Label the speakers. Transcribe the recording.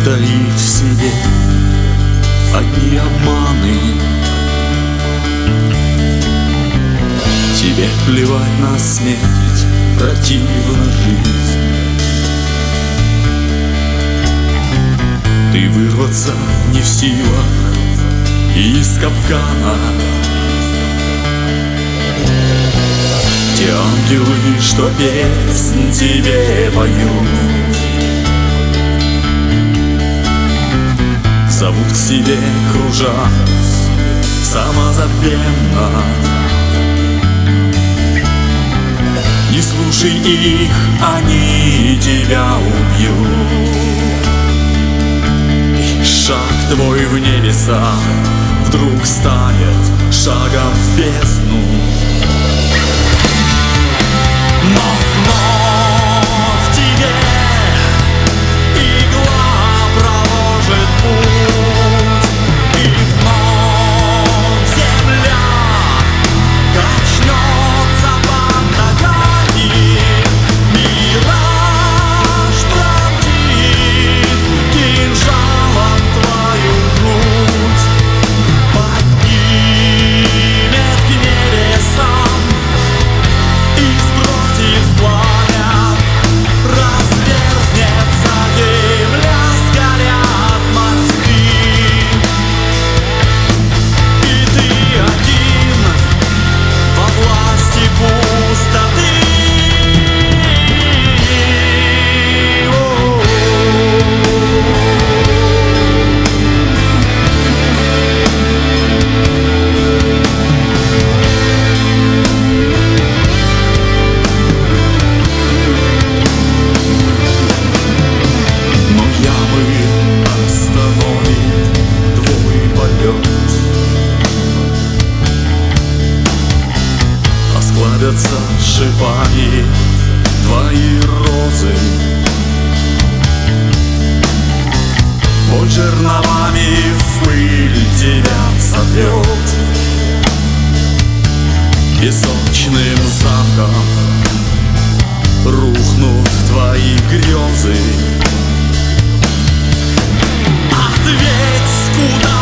Speaker 1: таит в себе одни обманы. Тебе плевать на смерть, противна жизнь. Ты вырваться не в силах из капкана. Те ангелы, что песнь тебе поют, зовут к себе, кружа самозабвенно. Не слушай их, они тебя убьют. И шаг твой в небеса вдруг станет шагом в бездну. Но вновь тебе игла проложит путь, и вновь земля качнется под ногами. Мираж пронзит кинжалом твою грудь, поднимет к небесам и сбросит в пламя. Разверзнется земля, сгорят мосты, и ты один во власти пустоты. Осклабятся шипами твои розы, боль жерновами в пыль тебя сотрет. Песочным замком рухнут твои грезы. Ответь, куда